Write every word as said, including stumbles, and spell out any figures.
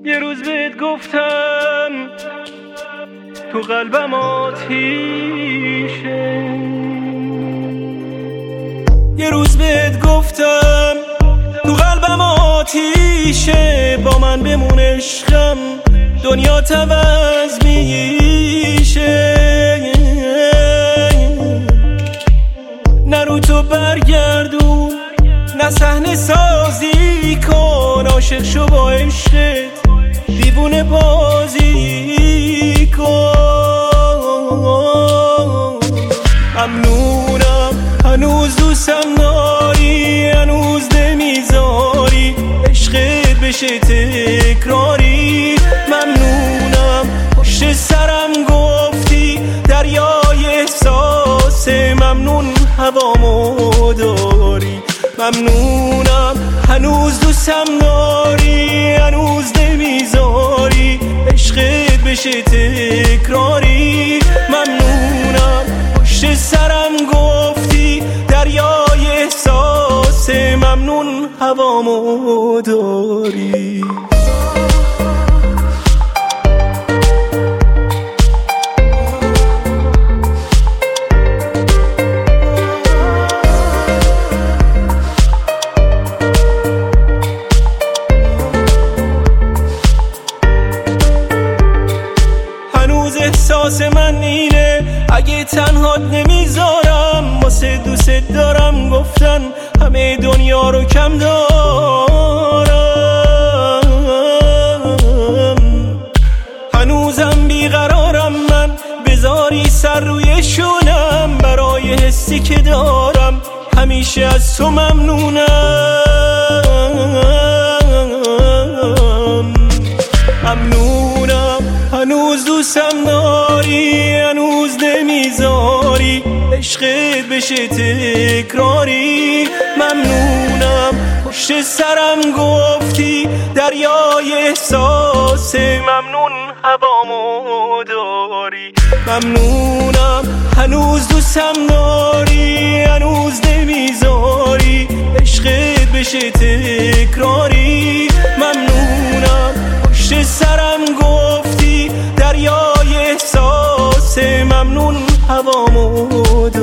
یه روز بهت گفتم تو قلبم آتیشه، یه روز بهت گفتم تو قلبم آتیشه، با من بمون عشقم دنیا عوض میشه. نرو تو برگردون، نه صحنه سازی کن، عاشق شو با عشقت دیوونه بازی کن. ممنونم هنوز دوستم داری، هنوز نمیذاری عشقت بشه تکراری. ممنونم پشت سرم گفتی دریای احساس، ممنون هوامو داری. ممنونم هنوز دوستم داری، هنوز نمیذاری عشقت بشه تکراری. ممنونم پشت سرم گفتی دریای احساس، ممنون هوامو داری. احساس من اینه اگه تنهات نمیذارم، واسه دوست دارم گفتن همه دنیا رو کم دارم. هنوزم بیقرارم من، بذاری سر روی شونم، برای حسی که دارم همیشه از تو ممنونم. ممنونم هنوز دوستم داری، هنوز نمیذاری عشقت بشه تکراری. ممنونم پشت سرم گفتی دریای احساس، ممنون هوامو داری. ممنونم هنوز دوستم داری، هنوز نمیذاری عشقت بشه تکراری. ممنونم پشت سرم گفتی دریای احساس، ممنون هوامو